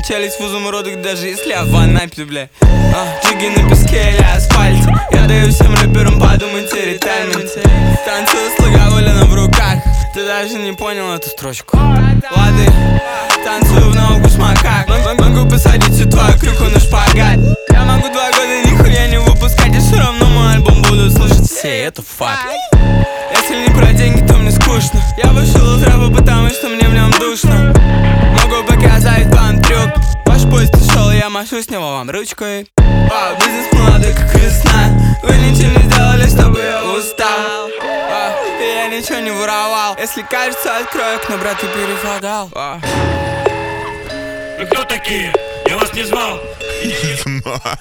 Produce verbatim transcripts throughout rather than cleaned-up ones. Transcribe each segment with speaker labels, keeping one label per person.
Speaker 1: челюсть в изумрудах, даже если я в Анапе, бля. а, Джиги на песке или асфальте. Я даю всем рэперам подумать о ретайменте. Танцую с Логовулиным в руках. Ты даже не понял эту строчку. Лады, танцую в ногу с макак. Могу посадить всю твою крюку на шпагат. Я могу два года нихуя не выпускать, и все равно мой альбом будут слушать все, это факт. Если не про деньги, то мне скучно. Я вышел из рэпа, потому что мне в нем душно. Могу показать вам трюк. Ваш поезд ушел, я машу с него вам ручкой. Вау, бизнес молодой, как весна. Вы ничего не сделали, чтобы я устал. Вау, и я ничего не воровал. Если кажется, открою окно, брат, ты перефагал. Вау.
Speaker 2: Вы кто такие? Я вас не звал. Идите нахуй.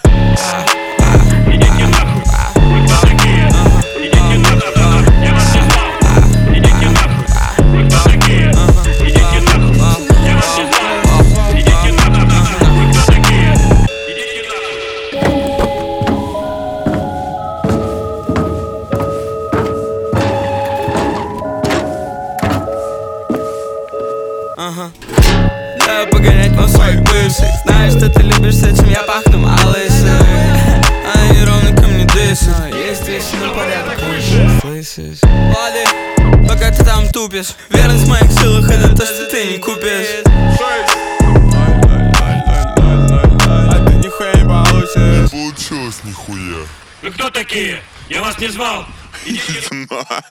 Speaker 2: Вы кто такие? Идите нахуй. Я вас не звал. Идите нахуй. Вы кто такие? Идите нахуй. Я вас не звал. Идите нахуй. Вы кто такие? Идите
Speaker 1: нахуй. Ага. Давай погонять мой своих бывших. Знаешь, что ты любишь, с этим я пахну малышей. Она неровно ко мне дышит. Есть вещи на порядок выше. Слышишь? Лады, пока ты там тупишь. Верность в моих силах, это то, что ты не купишь. А ты нихуя не получишь.
Speaker 3: Не получилось нихуя.
Speaker 2: Вы кто такие? Я вас не звал. Идите